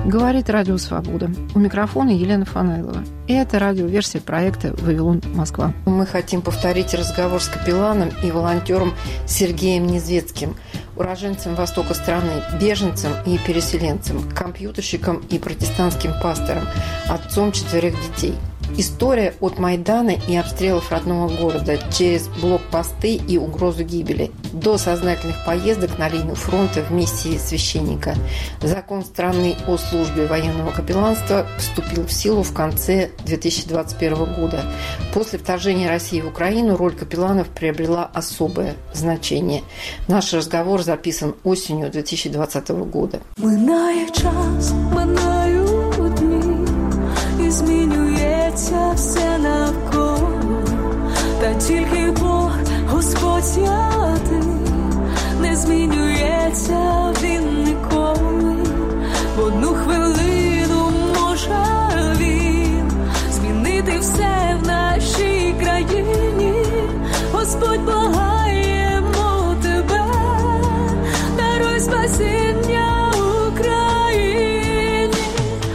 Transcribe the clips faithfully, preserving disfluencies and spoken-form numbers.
Говорит Радио Свобода. У микрофона Елена Фанайлова. И это радиоверсия проекта «Вавилон, Москва». Мы хотим повторить разговор с капелланом и волонтером Сергеем Незвецким, уроженцем востока страны, беженцем и переселенцем, компьютерщиком и протестантским пастором, отцом четверых детей. История от Майдана и обстрелов родного города через блокпосты и угрозу гибели до сознательных поездок на линию фронта в миссии священника. Закон страны о службе военного капелланства вступил в силу в конце две тысячи двадцать первого года. После вторжения России в Украину роль капелланов приобрела особое значение. Наш разговор записан осенью две тысячи двадцатого года. Минає час, минають дні, і змінюється все навколо, та тільки Бог, Господь святий, не змінюється Він ніколи. В одну хвилину може Він змінити все в нашій країні. Господь, благаємо Тебе, даруй спасіння Україні.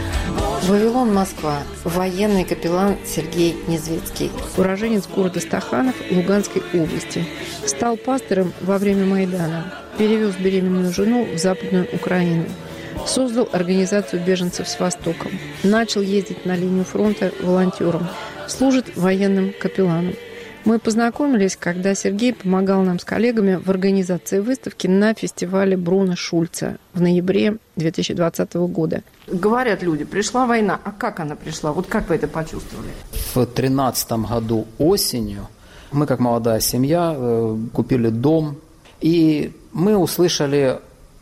Вавилон, Москва. Военный капеллан Сергей Незвецкий. Уроженец города Стаханов Луганской области. Стал пастором во время Майдана. Перевез беременную жену в Западную Украину. Создал организацию беженцев с Востоком. Начал ездить на линию фронта волонтером. Служит военным капелланом. Мы познакомились, когда Сергей помогал нам с коллегами в организации выставки на фестивале Бруно Шульца в ноябре две тысячи двадцатого года. Говорят люди, пришла война. А как она пришла? Вот как вы это почувствовали? В две тысячи тринадцатом году осенью мы, как молодая семья, купили дом. И мы услышали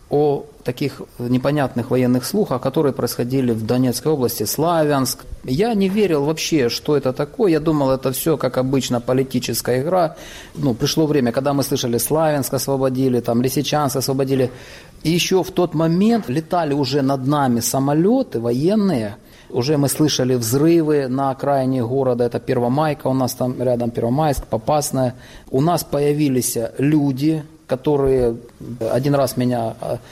о таких непонятных военных слухах, которые происходили в Донецкой области, Славянск. Я не верил вообще, что это такое. Я думал, это все, как обычно, политическая игра. Ну, пришло время, когда мы слышали, Славянск освободили, там, Лисичанск освободили. И еще в тот момент летали уже над нами самолеты военные. Уже мы слышали взрывы на окраине города. Это Первомайка, у нас там рядом Первомайск, Попасная. У нас появились люди, которые один раз меня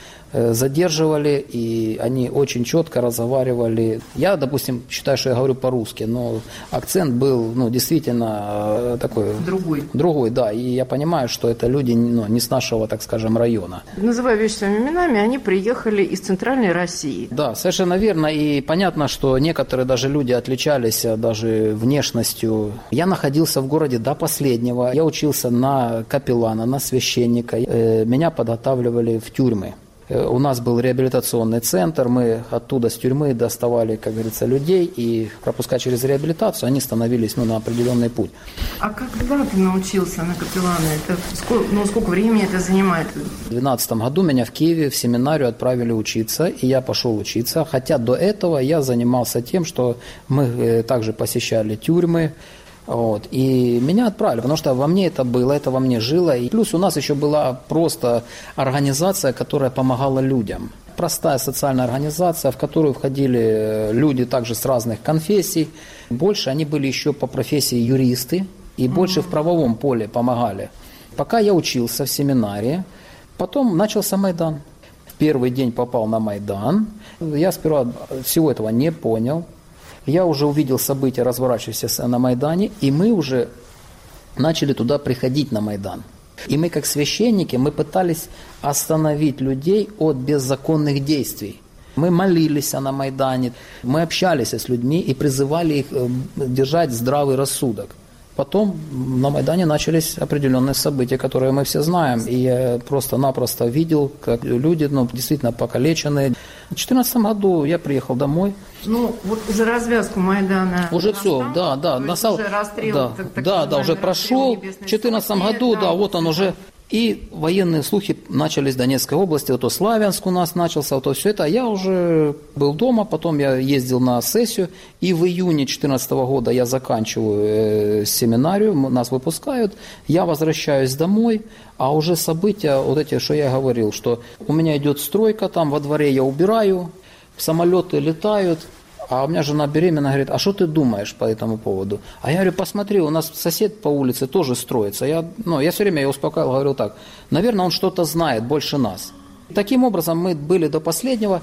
задерживали, и они очень четко разговаривали. Я, допустим, считаю, что я говорю по-русски, но акцент был, ну, действительно такой... Другой. Другой, да. И я понимаю, что это люди, ну, не с нашего, так скажем, района. Называя вещи своими именами, они приехали из Центральной России. Да, совершенно верно. И понятно, что некоторые даже люди отличались даже внешностью. Я находился в городе до последнего. Я учился на капеллана, на священника. Меня подготавливали в тюрьмы. У нас был реабилитационный центр, мы оттуда с тюрьмы доставали, как говорится, людей, и пропуская через реабилитацию, они становились, ну, на определенный путь. А когда ты научился на капеллана? Это сколько, ну, сколько времени это занимает? В две тысячи двенадцатом году меня в Киеве в семинарию отправили учиться, и я пошел учиться, хотя до этого я занимался тем, что мы также посещали тюрьмы. Вот. И меня отправили, потому что во мне это было, это во мне жило. И плюс у нас еще была просто организация, которая помогала людям. Простая социальная организация, в которую входили люди также с разных конфессий. Больше они были еще по профессии юристы и больше в правовом поле помогали. Пока я учился в семинарии, потом начался Майдан. В первый день попал на Майдан. Я сперва всего этого не понял. Я уже увидел события, разворачивающиеся на Майдане, и мы уже начали туда приходить на Майдан. И мы, как священники, мы пытались остановить людей от беззаконных действий. Мы молились на Майдане, мы общались с людьми и призывали их держать здравый рассудок. Потом на Майдане начались определенные события, которые мы все знаем. И я просто-напросто видел, как люди, ну, действительно покалеченные. В две тысячи четырнадцатом году я приехал домой. Ну, вот уже развязку Майдана. Уже все, да, да. Настал, уже расстрел, да, так, так да, да, уже прошел. В две тысячи четырнадцатом году, да, да, вот он уже. И военные слухи начались в Донецкой области, вот то Славянск у нас начался, вот то все это. Я уже был дома, потом я ездил на сессию, и в июне две тысячи четырнадцатого года я заканчиваю э, семинарию, нас выпускают, я возвращаюсь домой, а уже события, вот эти, что я говорил, что у меня идет стройка, там во дворе я убираю, самолеты летают. А у меня жена беременна, говорит, а что ты думаешь по этому поводу? А я говорю, посмотри, у нас сосед по улице тоже строится. Я, ну, я все время ее успокаивал, говорил так, наверное, он что-то знает больше нас. Таким образом, мы были до последнего.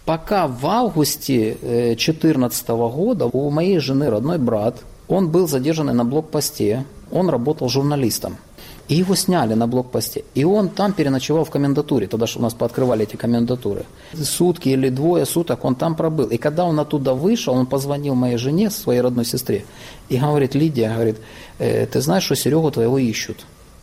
Пока в августе две тысячи четырнадцатого года у моей жены родной брат, он был задержан на блокпосте, он работал журналистом. И его сняли на блокпосте. И он там переночевал в комендатуре. Тогда что у нас пооткрывали эти комендатуры. Сутки или двое суток он там пробыл. И когда он оттуда вышел, он позвонил моей жене, своей родной сестре, и говорит: Лидия, говорит, э, ты знаешь, что Серегу твоего ищут.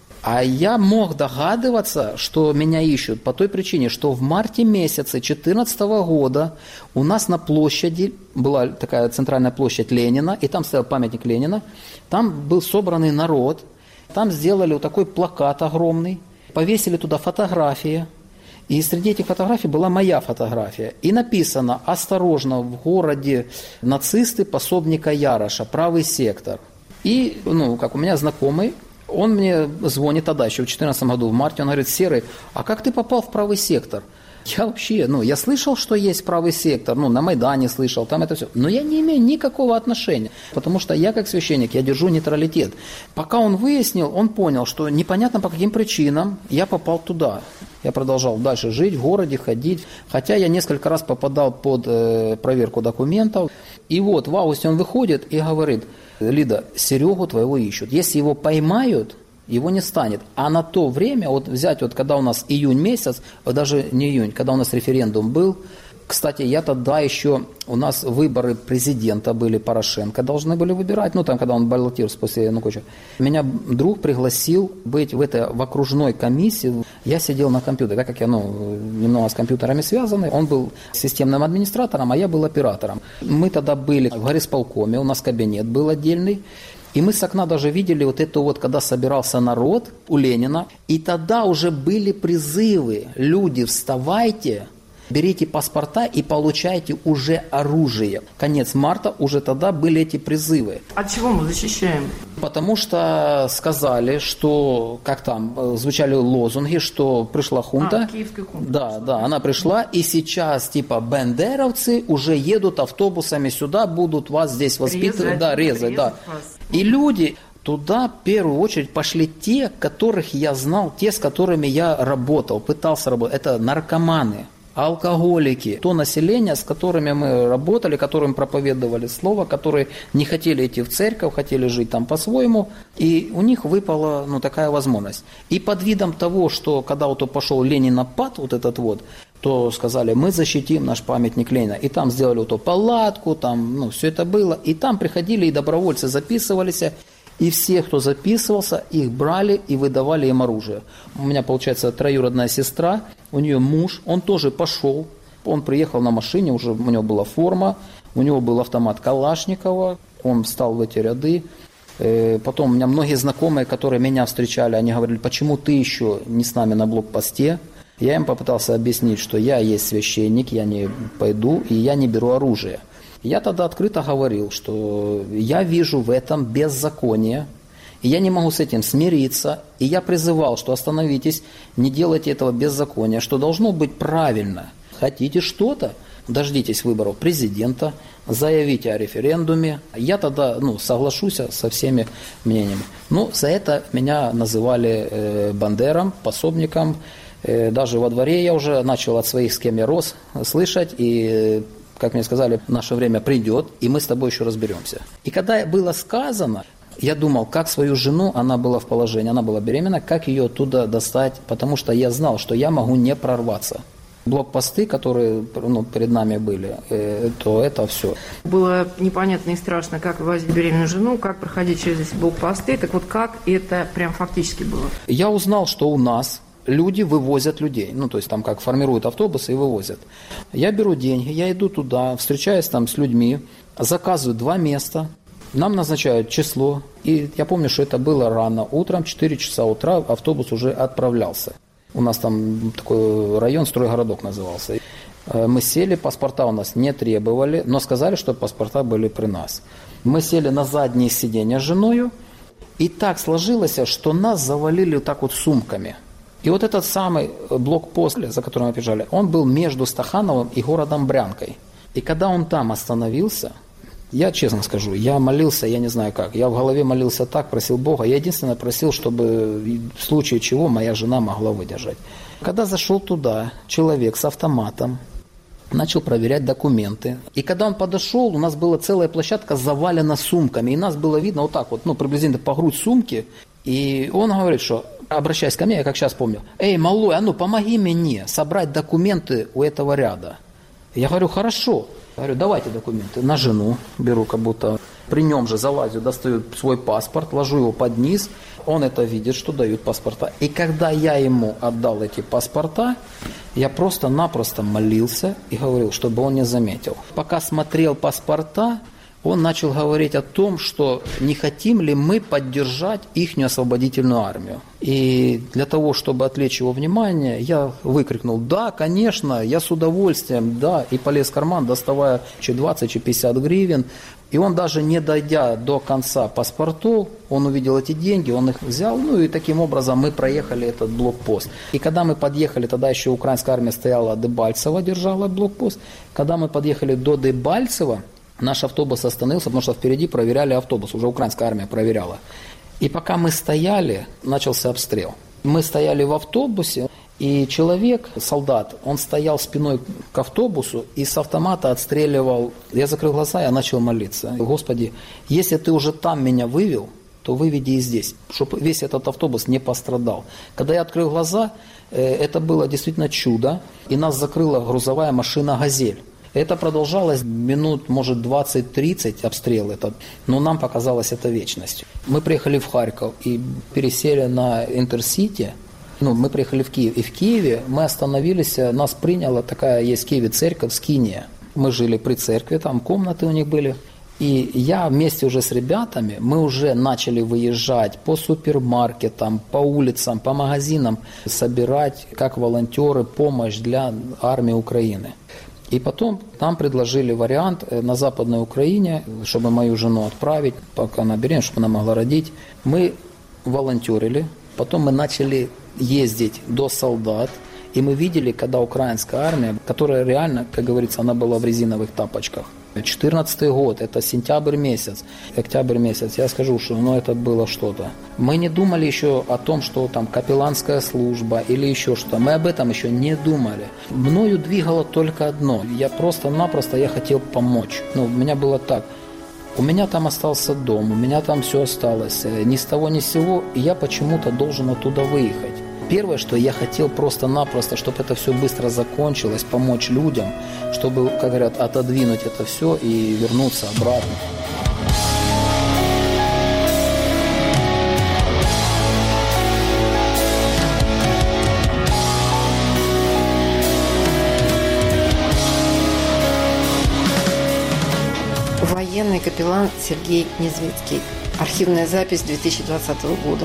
А я мог догадываться, что меня ищут по той причине, что в марте месяце две тысячи четырнадцатого года у нас на площади, была такая центральная площадь Ленина, и там стоял памятник Ленина, там был собранный народ. Там сделали вот такой плакат огромный, повесили туда фотографии, и среди этих фотографий была моя фотография. И написано: «Осторожно, в городе нацисты пособника Яроша, правый сектор». И, ну, как у меня знакомый, он мне звонит тогда, еще в две тысячи четырнадцатом году, в марте, он говорит: Серый, а как ты попал в правый сектор? Я вообще, ну, я слышал, что есть правый сектор, ну, на Майдане слышал, там это все, но я не имею никакого отношения, потому что я, как священник, я держу нейтралитет. Пока он выяснил, он понял, что непонятно по каким причинам я попал туда. Я продолжал дальше жить в городе, ходить, хотя я несколько раз попадал под э, проверку документов. И вот в августе он выходит и говорит: Лида, Серегу твоего ищут, если его поймают, его не станет. А на то время, вот взять, вот когда у нас июнь месяц, даже не июнь, когда у нас референдум был, кстати, я тогда еще, у нас выборы президента были, Порошенко должны были выбирать, ну там, когда он баллотировался после Януковича. Меня друг пригласил быть в этой, в окружной комиссии, я сидел на компьютере, так как я, ну, немного с компьютерами связанный, он был системным администратором, а я был оператором. Мы тогда были в горисполкоме, у нас кабинет был отдельный, и мы с окна даже видели вот это вот, когда собирался народ у Ленина, и тогда уже были призывы: люди, вставайте, берите паспорта и получайте уже оружие. Конец марта, уже тогда были эти призывы. От чего мы защищаем? Потому что сказали, что, как там, звучали лозунги, что пришла хунта. А, киевская хунта. Да, да, она пришла, и сейчас, типа, бендеровцы уже едут автобусами сюда, будут вас здесь воспитывать. Резать, да, резать, да. Вас. И люди... Туда в первую очередь пошли те, которых я знал, те, с которыми я работал, пытался работать. Это наркоманы, алкоголики, то население, с которыми мы работали, которым проповедовали слово, которые не хотели идти в церковь, хотели жить там по-своему, и у них выпала, ну, такая возможность. И под видом того, что когда вот пошел Ленинопад, вот этот вот, то сказали: мы защитим наш памятник Ленина. И там сделали вот палатку, там, ну, все это было, и там приходили и добровольцы записывались. И все, кто записывался, их брали и выдавали им оружие. У меня, получается, троюродная сестра, у нее муж, он тоже пошел, он приехал на машине, уже у него была форма, у него был автомат Калашникова, он встал в эти ряды. Потом у меня многие знакомые, которые меня встречали, они говорили: почему ты еще не с нами на блокпосте? Я им попытался объяснить, что я есть священник, я не пойду и я не беру оружие. Я тогда открыто говорил, что я вижу в этом беззаконие, и я не могу с этим смириться, и я призывал, что остановитесь, не делайте этого беззакония, что должно быть правильно. Хотите что-то? Дождитесь выборов президента, заявите о референдуме. Я тогда, ну, соглашусь со всеми мнениями. Ну, за это меня называли э, бандером, пособником. Э, даже во дворе я уже начал от своих, с кем я рос, слышать, и... как мне сказали, наше время придет, и мы с тобой еще разберемся. И когда было сказано, я думал, как свою жену, она была в положении, она была беременна, как ее оттуда достать, потому что я знал, что я могу не прорваться. Блокпосты, которые, ну, перед нами были, э, то это все. Было непонятно и страшно, как возить беременную жену, как проходить через эти блокпосты. Так вот, как это прям фактически было? Я узнал, что у нас... люди вывозят людей, ну, то есть там как формируют автобусы и вывозят. Я беру деньги, я иду туда, встречаюсь там с людьми, заказываю два места, нам назначают число, и я помню, что это было рано утром, четыре часа утра автобус уже отправлялся. У нас там такой район, стройгородок назывался. Мы сели, паспорта у нас не требовали, но сказали, что паспорта были при нас. Мы сели на заднее сиденье с женой, и так сложилось, что нас завалили вот так вот сумками. И вот этот самый блокпост, за которым мы бежали, он был между Стахановым и городом Брянкой. И когда он там остановился, я честно скажу, я молился, я не знаю как, я в голове молился так, просил Бога, я единственное просил, чтобы в случае чего моя жена могла выдержать. Когда зашел туда человек с автоматом, начал проверять документы. И когда он подошел, у нас была целая площадка завалена сумками. И нас было видно вот так вот, ну, приблизительно по грудь сумки. И он говорит, что, обращаясь ко мне, я как сейчас помню, «Эй, малой, а ну помоги мне собрать документы у этого ряда». Я говорю, хорошо. Я говорю, давайте документы. На жену беру, как будто при нем же залазю, достаю свой паспорт, ложу его под низ. Он это видит, что дают паспорта. И когда я ему отдал эти паспорта, я просто-напросто молился и говорил, чтобы он не заметил. Пока смотрел паспорта, он начал говорить о том, что не хотим ли мы поддержать ихнюю освободительную армию. И для того, чтобы отвлечь его внимание, я выкрикнул, да, конечно, я с удовольствием, да, и полез в карман, доставая че двадцать, че пятьдесят гривен. И он даже не дойдя до конца паспортов, он увидел эти деньги, он их взял, ну и таким образом мы проехали этот блокпост. И когда мы подъехали, тогда еще украинская армия стояла, Дебальцево держала блокпост, когда мы подъехали до Дебальцева, наш автобус остановился, потому что впереди проверяли автобус, уже украинская армия проверяла. И пока мы стояли, начался обстрел. Мы стояли в автобусе, и человек, солдат, он стоял спиной к автобусу и с автомата отстреливал. Я закрыл глаза, я начал молиться. Господи, если ты уже там меня вывел, то выведи и здесь, чтобы весь этот автобус не пострадал. Когда я открыл глаза, это было действительно чудо, и нас закрыла грузовая машина «Газель». Это продолжалось минут, может, двадцать-тридцать обстрел этот, но нам показалось это вечностью. Мы приехали в Харьков и пересели на Интерсити. Ну, мы приехали в Киев. И в Киеве мы остановились, нас приняла такая, есть в Киеве церковь Скиния. Мы жили при церкви, там комнаты у них были. И я вместе уже с ребятами, мы уже начали выезжать по супермаркетам, по улицам, по магазинам, собирать, как волонтеры, помощь для армии Украины. И потом нам предложили вариант на Западной Украине, чтобы мою жену отправить, пока она беременна, чтобы она могла родить. Мы волонтерили, потом мы начали ездить до солдат, и мы видели, когда украинская армия, которая реально, как говорится, она была в резиновых тапочках. четырнадцатый год, это сентябрь месяц, октябрь месяц, я скажу, что ну, это было что-то. Мы не думали еще о том, что там капелланская служба или еще что-то, мы об этом еще не думали. Мною двигало только одно, я просто-напросто, я хотел помочь. Ну, у меня было так, у меня там остался дом, у меня там все осталось, ни с того ни с сего, и я почему-то должен оттуда выехать. Первое, что я хотел просто-напросто, чтобы это все быстро закончилось, помочь людям, чтобы, как говорят, отодвинуть это все и вернуться обратно. Военный капеллан Сергей Незвецкий. Архивная запись две тысячи двадцатого года.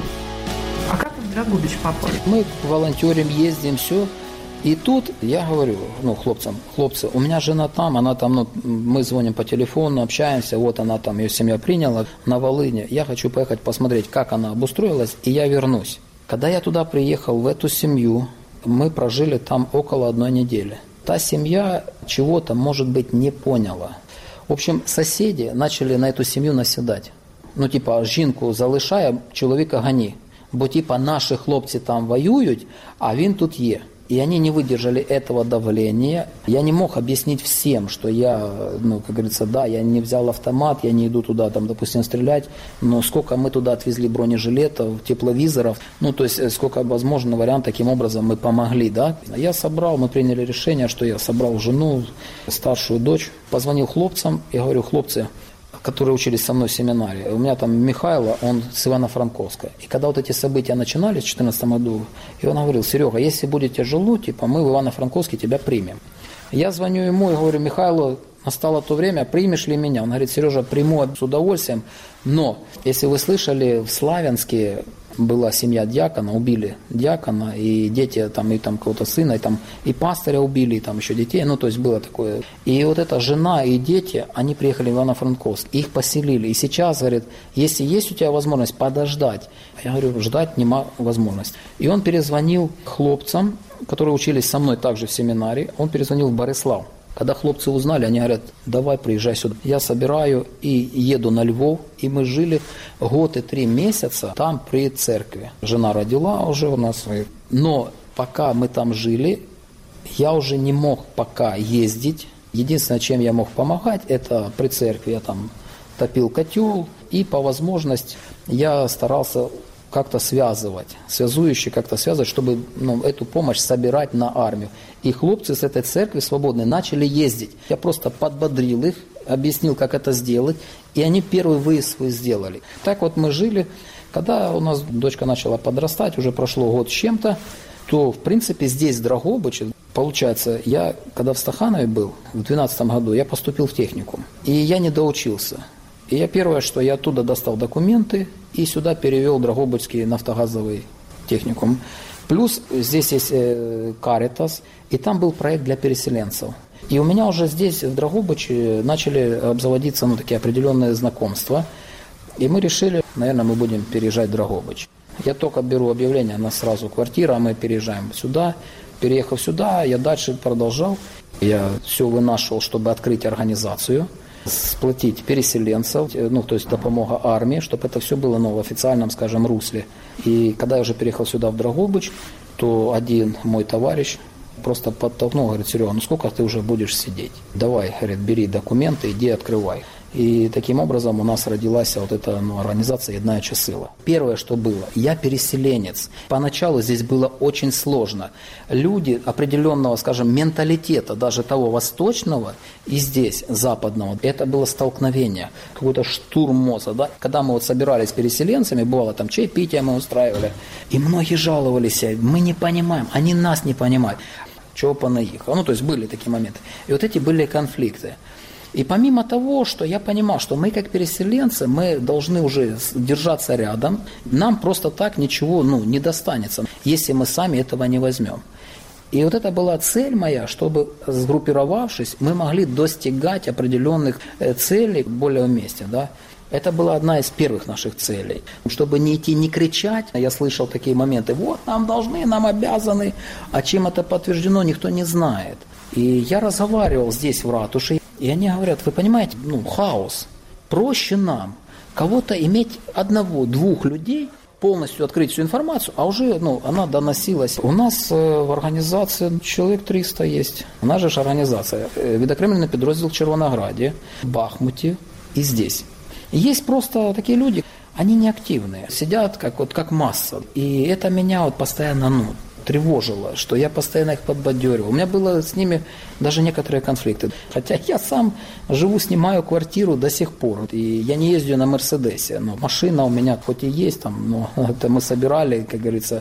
А как вы в Драгобич попали? Мы волонтерим, ездим, все. И тут я говорю, ну, хлопцам, хлопцы, у меня жена там, она там, ну, мы звоним по телефону, общаемся, вот она там, ее семья приняла на Волыне. Я хочу поехать посмотреть, как она обустроилась, и я вернусь. Когда я туда приехал, в эту семью, мы прожили там около одной недели. Та семья чего-то, может быть, не поняла. В общем, соседи начали на эту семью наседать. Ну, типа, жінку залишає, чоловіка гони. Бо, типа, наши хлопцы там воюют, а він тут є. И они не выдержали этого давления. Я не мог объяснить всем, что я, ну, как говорится, да, я не взял автомат, я не иду туда, там, допустим, стрелять, но сколько мы туда отвезли бронежилетов, тепловизоров, ну, то есть сколько возможно вариант, таким образом мы помогли, да. Я собрал, мы приняли решение, что я собрал жену, старшую дочь, позвонил хлопцам и говорю, хлопцы, которые учились со мной в семинаре. У меня там Михайло, он с Ивано-Франковска. И когда вот эти события начинались в две тысячи четырнадцатом году, и он говорил, Серега, если будет тяжело, типа, мы в Ивано-Франковске тебя примем. Я звоню ему и говорю, Михайло, настало то время, примешь ли меня? Он говорит, Сережа, приму с удовольствием, но, если вы слышали, в Славянске была семья дьякона, убили дьякона, и дети, там, и там кого-то сына, и там и пастыря убили, и там еще детей, ну, то есть было такое. И вот эта жена и дети, они приехали в Ивано-Франковск, их поселили, и сейчас, говорит, если есть у тебя возможность подождать, я говорю, ждать нема возможности. И он перезвонил хлопцам, которые учились со мной также в семинаре, он перезвонил в Борислав. Когда хлопцы узнали, они говорят, давай, приезжай сюда. Я собираю и еду на Львов, и мы жили год и три месяца там при церкви. Жена родила уже у нас. Но пока мы там жили, я уже не мог пока ездить. Единственное, чем я мог помогать, это при церкви я там топил котел, и по возможности я старался как-то связывать, связующие как-то связывать, чтобы ну, эту помощь собирать на армию. И хлопцы с этой церкви свободной начали ездить. Я просто подбодрил их, объяснил, как это сделать, и они первый выезд свой сделали. Так вот мы жили. Когда у нас дочка начала подрастать, уже прошло год с чем-то, то, в принципе, здесь, в Драгобыче, получается, я, когда в Стаханове был, в две тысячи двенадцатом году, я поступил в техникум, и я не доучился. И я первое, что я оттуда достал документы и сюда перевел Драгобычский нафтогазовый техникум. Плюс здесь есть Каритас, и там был проект для переселенцев. И у меня уже здесь, в Драгобыче, начали обзаводиться ну, такие определенные знакомства. И мы решили, наверное, мы будем переезжать в Драгобыч. Я только беру объявление, у нас сразу квартира, а мы переезжаем сюда. Переехав сюда, я дальше продолжал. Я все вынашивал, чтобы открыть организацию, сплотить переселенцев, ну, то есть допомога армии, чтобы это все было ну, в официальном, скажем, русле. И когда я уже переехал сюда, в Драгобыч, то один мой товарищ просто подтолкнул, говорит: Серега, ну сколько ты уже будешь сидеть? Давай, говорит, бери документы, иди открывай. И таким образом у нас родилась вот эта ну, организация «Еднаюча сила». Первое, что было, я переселенец. Поначалу здесь было очень сложно. Люди определенного, скажем, менталитета, даже того восточного и здесь, западного, это было столкновение, какой-то штурм мозга. Да? Когда мы вот собирались с переселенцами, бывало там чаепитие мы устраивали, и многие жаловались: мы не понимаем, они нас не понимают. Чего понаехало? Ну, то есть были такие моменты. И вот эти были конфликты. И помимо того, что я понимал, что мы как переселенцы, мы должны уже держаться рядом, нам просто так ничего ну, не достанется, если мы сами этого не возьмем. И вот это была цель моя, чтобы, сгруппировавшись, мы могли достигать определенных целей более вместе. Да? Это была одна из первых наших целей. Чтобы не идти, не кричать, я слышал такие моменты: вот нам должны, нам обязаны, а чем это подтверждено, никто не знает. И я разговаривал здесь в ратуше, и они говорят: вы понимаете, ну, хаос. Проще нам кого-то иметь одного, двух людей, полностью открыть всю информацию, а уже ну, она доносилась. У нас э, в организации человек триста есть. У нас же организация. Э, відокремлений підрозділ в Червонограді, Бахмуте и здесь. И есть просто такие люди, они неактивные, сидят как, вот, как масса. И это меня вот постоянно ну, тревожило, что я постоянно их подбадёривал. У меня было с ними даже некоторые конфликты. Хотя я сам живу, снимаю квартиру до сих пор. И я не езжу на Мерседесе. Но машина у меня хоть и есть, там, но это мы собирали, как говорится,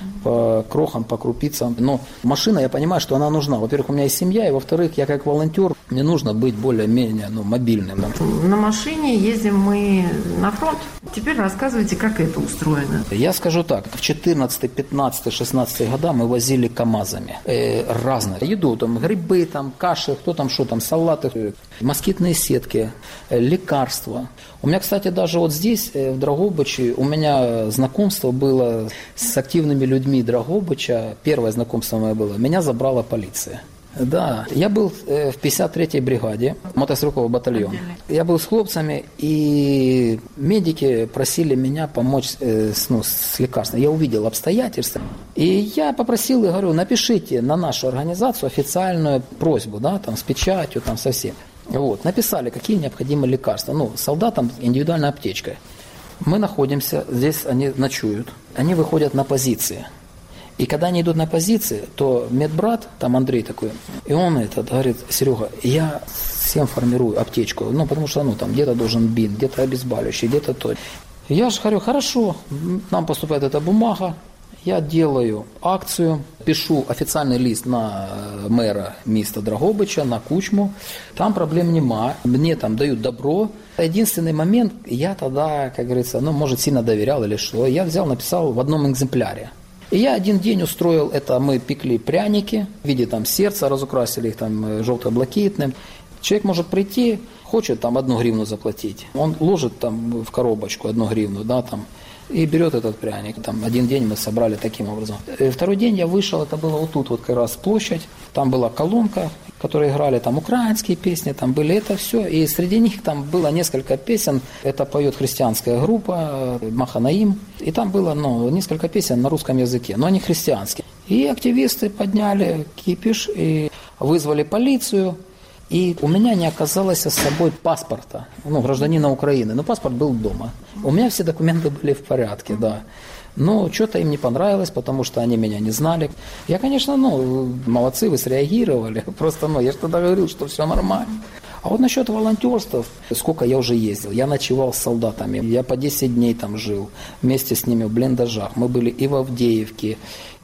по крохам, по крупицам. Но машина, я понимаю, что она нужна. Во-первых, у меня есть семья, и во-вторых, я как волонтер, мне нужно быть более-менее ну, мобильным. На машине ездим мы на фронт. Теперь рассказывайте, как это устроено. Я скажу так. В четырнадцатый, пятнадцатый, шестнадцатый года мы возили КАМАЗами э, разные. Еду, там грибы, там каши, кто там что там, салаты, москитные сетки, э, лекарства. У меня, кстати, даже вот здесь, э, в Драгобыче, у меня знакомство было с активными людьми Драгобыча. Первое знакомство мое было. Меня забрала полиция. Да, я был в пятьдесят третьей бригаде, мотострелковый батальон. Я был с хлопцами, и медики просили меня помочь с, ну, с лекарством. Я увидел обстоятельства, и я попросил и говорю: напишите на нашу организацию официальную просьбу, да, там, с печатью, там, со всем. Вот, написали, какие необходимы лекарства. Ну, солдатам индивидуальная аптечка. Мы находимся, здесь они ночуют, они выходят на позиции. И когда они идут на позиции, то медбрат, там Андрей такой, и он этот говорит: Серега, я всем формирую аптечку, ну, потому что, ну, там, где-то должен бинт, где-то обезболивающий, где-то то. Я же говорю: хорошо, нам поступает эта бумага, я делаю акцию, пишу официальный лист на мэра міста Драгобича, на Кучму, там проблем нема, мне там дают добро. Единственный момент, я тогда, как говорится, ну, может, сильно доверял или что, я взял, написал в одном экземпляре. И я один день устроил это, мы пекли пряники в виде там сердца, разукрасили их там желто-блакитным. Человек может прийти, хочет там одну гривну заплатить, он ложит там в коробочку одну гривну, да, там, и берет этот пряник. Там один день мы собрали таким образом. И второй день я вышел, это было вот тут вот как раз площадь, там была колонка, в которой играли там украинские песни, там были это все, и среди них там было несколько песен, это поет христианская группа Маханаим, и там было ну, несколько песен на русском языке, но они христианские. И активисты подняли кипиш и вызвали полицию. И у меня не оказалось с собой паспорта, ну, гражданина Украины. Но паспорт был дома. У меня все документы были в порядке, да. Но что-то им не понравилось, потому что они меня не знали. Я, конечно, ну, молодцы, вы среагировали. Просто, ну, я же тогда говорил, что все нормально. А вот насчет волонтерства, сколько я уже ездил. Я ночевал с солдатами. Я по десять дней там жил. Вместе с ними в блиндажах. Мы были и в Авдеевке,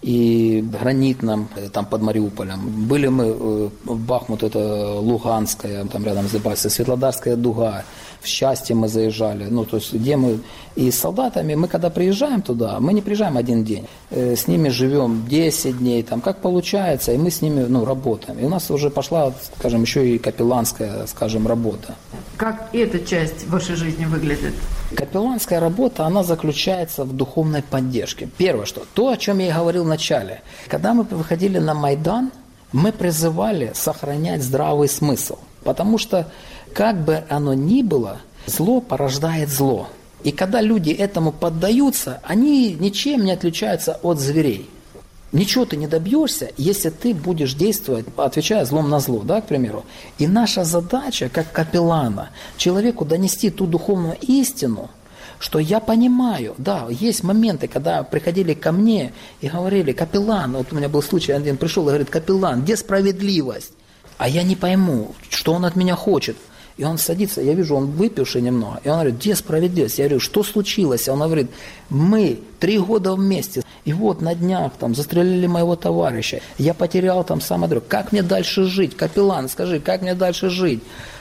и в Гранитном, там под Мариуполем. Были мы в Бахмут, это Луганская, там рядом с Дебальцевым, Светлодарская дуга. В Счастье мы заезжали. Ну, то есть, где мы... И с солдатами, мы когда приезжаем туда, мы не приезжаем один день. С ними живем десять дней, там, как получается, и мы с ними, ну, работаем. И у нас уже пошла, скажем, еще и капелланская, скажем, работа. Как эта часть вашей жизни выглядит? Капелланская работа, она заключается в духовной поддержке. Первое, что то, о чем я и говорил в начале. Когда мы выходили на Майдан, мы призывали сохранять здравый смысл. Потому что, как бы оно ни было, зло порождает зло. И когда люди этому поддаются, они ничем не отличаются от зверей. Ничего ты не добьешься, если ты будешь действовать, отвечая злом на зло, да, к примеру. И наша задача, как капеллана, человеку донести ту духовную истину, что я понимаю, да, есть моменты, когда приходили ко мне и говорили: капеллан, вот у меня был случай, один пришел и говорит: капеллан, где справедливость? А я не пойму, что он от меня хочет. И он садится, я вижу, он выпивший немного, и он говорит: где справедливость? Я говорю: что случилось? Он говорит: мы три года вместе, и вот на днях там застрелили моего товарища, я потерял там самое дорогое. Как мне дальше жить? Капеллан, скажи, как мне дальше жить?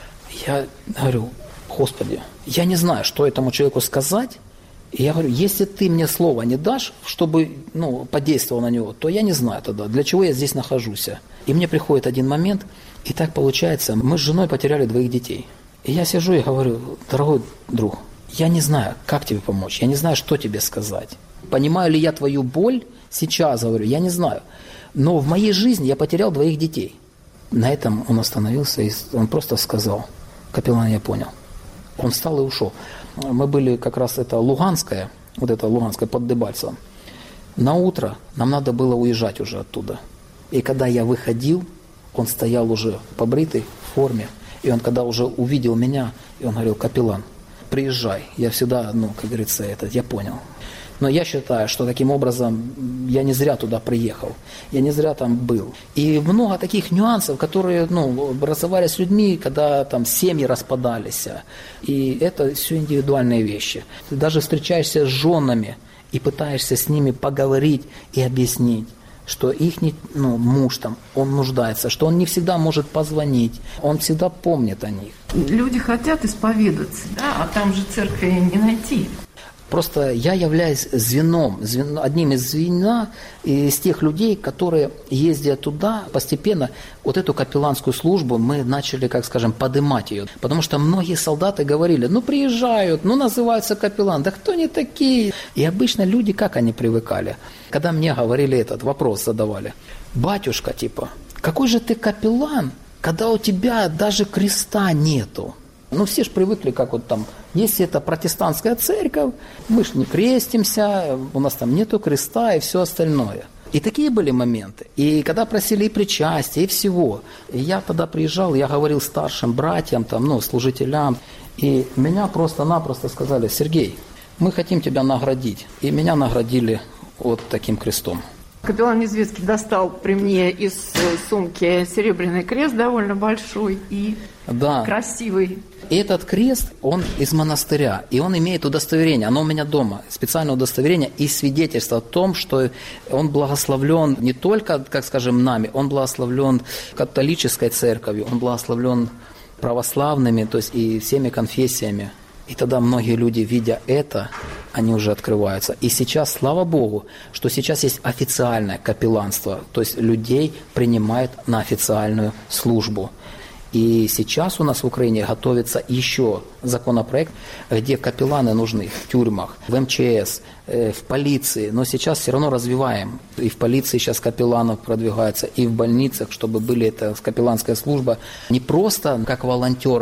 Я говорю: Господи, я не знаю, что этому человеку сказать. И я говорю: если ты мне слова не дашь, чтобы, ну, подействовал на него, то я не знаю тогда, для чего я здесь нахожусь. И мне приходит один момент, и так получается, мы с женой потеряли двоих детей. И я сижу и говорю: дорогой друг, я не знаю, как тебе помочь, я не знаю, что тебе сказать. Понимаю ли я твою боль сейчас, говорю, я не знаю. Но в моей жизни я потерял двоих детей. На этом он остановился, и он просто сказал: капеллан, я понял. Он встал и ушел. Мы были как раз, это Луганская, вот это Луганская под Дебальцевым. На утро нам надо было уезжать уже оттуда. И когда я выходил, он стоял уже побритый, в форме. И он когда уже увидел меня, и он говорил: капеллан, приезжай. Я всегда, ну, как говорится, это, я понял. Но я считаю, что таким образом я не зря туда приехал. Я не зря там был. И много таких нюансов, которые, ну, образовались с людьми, когда там семьи распадались. И это все индивидуальные вещи. Ты даже встречаешься с женами и пытаешься с ними поговорить и объяснить, что их, ну, муж там, он нуждается, что он не всегда может позвонить, он всегда помнит о них. Люди хотят исповедаться, да, а там же церкви не найти. Просто я являюсь звеном, звен, одним из звена из тех людей, которые, ездя туда, постепенно вот эту капелланскую службу мы начали, как скажем, подымать ее. Потому что многие солдаты говорили: ну приезжают, ну называются капеллан, да кто они такие? И обычно люди, как они привыкали? Когда мне говорили этот вопрос, задавали: батюшка, типа, какой же ты капеллан, когда у тебя даже креста нету? Ну, все же привыкли, как вот там, если это протестантская церковь, мы ж не крестимся, у нас там нету креста и все остальное. И такие были моменты. И когда просили и причастия, и всего. И я тогда приезжал, я говорил старшим братьям, там, ну, служителям, и меня просто-напросто сказали: Сергей, мы хотим тебя наградить. И меня наградили вот таким крестом. Капеллан Незвецкий достал при мне из сумки серебряный крест довольно большой и да. красивый. И этот крест, он из монастыря, и он имеет удостоверение, оно у меня дома, специальное удостоверение и свидетельство о том, что он благословлен не только, как скажем, нами, он благословлен католической церковью, он благословлен православными, то есть и всеми конфессиями. И тогда многие люди, видя это, они уже открываются. И сейчас, слава Богу, что сейчас есть официальное капелланство, то есть людей принимают на официальную службу. И сейчас у нас в Украине готовится еще законопроект, где капелланы нужны в тюрьмах, в эм че эс, в полиции. Но сейчас все равно развиваем. И в полиции сейчас капелланов продвигается, и в больницах, чтобы были эта капелланская служба. Не просто как волонтеры,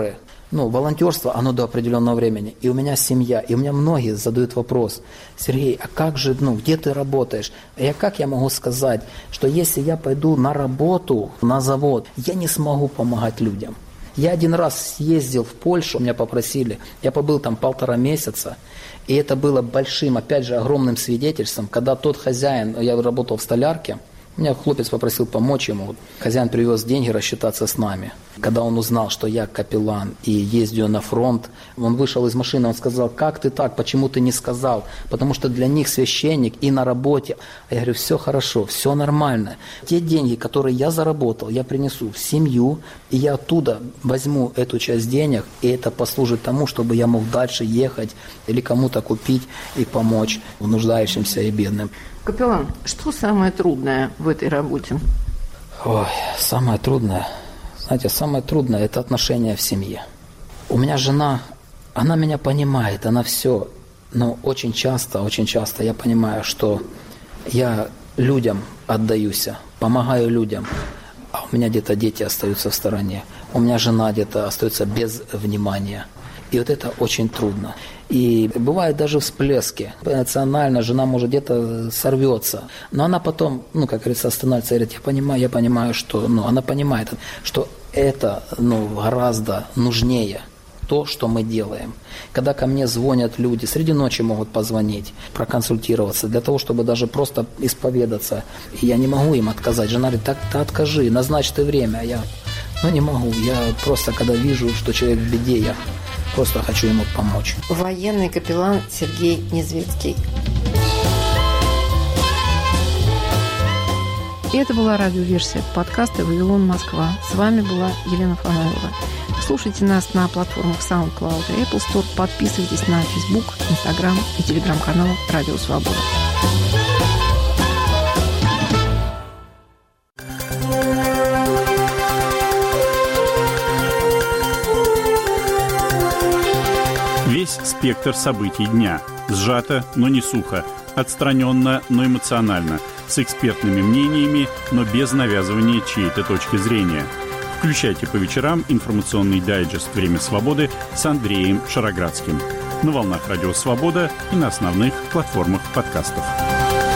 ну, волонтерство, оно до определенного времени. И у меня семья, и у меня многие задают вопрос: Сергей, а как же, ну, где ты работаешь? А я как я могу сказать, что если я пойду на работу, на завод, я не смогу помогать людям? Я один раз съездил в Польшу, меня попросили, я побыл там полтора месяца, и это было большим, опять же, огромным свидетельством, когда тот хозяин, я работал в столярке, меня хлопец попросил помочь ему. Хозяин привез деньги рассчитаться с нами. Когда он узнал, что я капеллан и ездил на фронт, он вышел из машины, он сказал: как ты так, почему ты не сказал? Потому что для них священник и на работе. А я говорю: все хорошо, все нормально. Те деньги, которые я заработал, я принесу в семью, и я оттуда возьму эту часть денег, и это послужит тому, чтобы я мог дальше ехать или кому-то купить и помочь нуждающимся и бедным. Капеллан, что самое трудное в этой работе? Ой, самое трудное, знаете, самое трудное – это отношения в семье. У меня жена, она меня понимает, она все, но очень часто, очень часто я понимаю, что я людям отдаюсь, помогаю людям, а у меня где-то дети остаются в стороне, у меня жена где-то остается без внимания. И вот это очень трудно. И бывают даже всплески. Эмоционально жена может где-то сорвется. Но она потом, ну, как говорится, останавливается и говорит: я понимаю, я понимаю, что, ну, она понимает, что это, ну, гораздо нужнее то, что мы делаем. Когда ко мне звонят люди, среди ночи могут позвонить, проконсультироваться, для того, чтобы даже просто исповедаться. И я не могу им отказать. Жена говорит: так ты откажи, назначь ты время. А я, ну, не могу. Я просто, когда вижу, что человек в беде, я просто хочу ему помочь. Военный капеллан Сергей Незвецкий. И это была радиоверсия подкаста «Вавилон, Москва». С вами была Елена Фанайлова. Слушайте нас на платформах SoundCloud и Apple Store. Подписывайтесь на Facebook, Instagram и телеграм-канал «Радио Свобода». Весь спектр событий дня. Сжато, но не сухо. Отстраненно, но эмоционально. С экспертными мнениями, но без навязывания чьей-то точки зрения. Включайте по вечерам информационный дайджест «Время свободы» с Андреем Шароградским. На волнах Радио Свобода и на основных платформах подкастов.